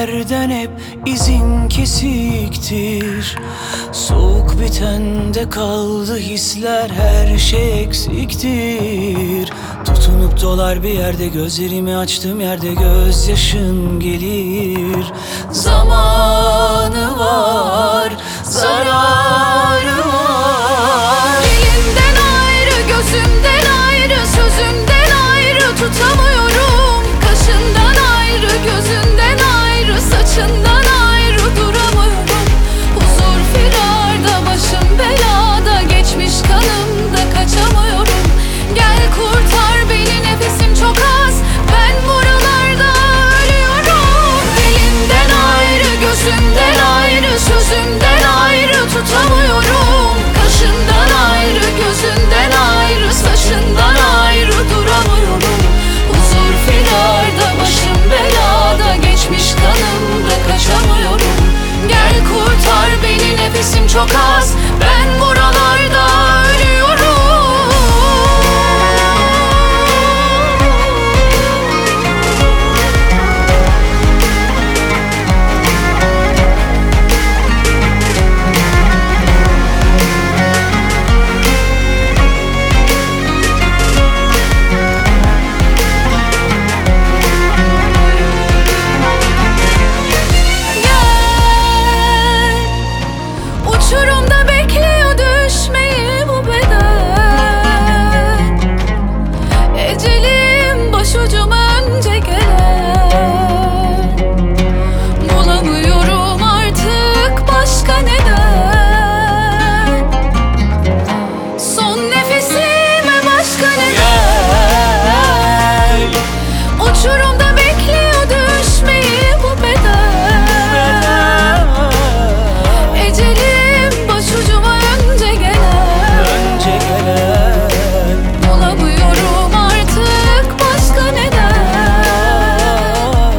yerden hep izin kesiktir. Soğuk bitende kaldı hisler, her şey eksiktir. Tutunup dolar bir yerde, gözlerimi açtığım yerde gözyaşın gelir. Zamanı var, zararı var. Dilinden ayrı, gözümden ayrı, sözünden ayrı tutamıyorum. Kaşından ayrı, gözünden ayrı, saçından ayrı duramıyorum. Huzur firarda, başım belada, geçmiş kanımda kaçamıyorum. Gel kurtar beni, nefesim çok az, ben buralarda ölüyorum. Dilinden ayrı, gözümden ayrı, sözümden ayrı tutamıyorum. Kaşından ayrı, gözünden ayrı, saçından ayrı duramıyorum. Huzur firarda, başım belada, geçmiş kanımda kaçamıyorum. Gel kurtar beni, nefesim çok az, ben buralarda ölüyorum. Uçurumda bekliyor düşmeyi bu beden. Ecelim başucuma önce gelen. Bulamıyorum artık başka neden. Son nefesime başka neden. Uçurumda bekliyor düşmeyi bu beden. Ecelim başucuma önce gelen. Bulamıyorum artık başka neden.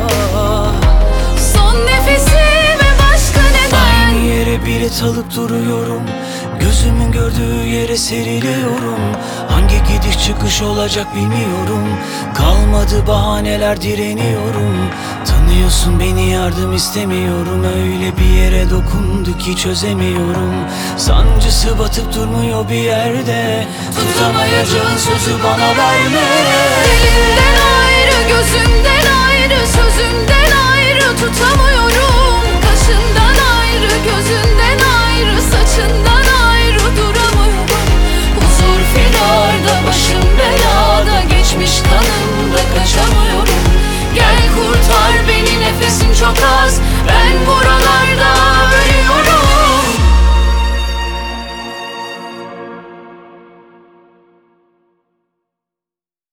Son nefesime başka neden. Aynı yere bilet alıp duruyorum, gözümün gördüğü yere seriliyorum. Hangi gidiş çıkış olacak bilmiyorum. Kalmadı bahaneler, direniyorum. Tanıyorsun beni, yardım istemiyorum. Öyle bir yere dokundu ki çözemiyorum. Sancısı batıp durmuyor bir yerde. Tutamayacağın sözü bana verme. Dilinden ayrı, gözümden ayrı, sözümden ayrı tutamıyorum.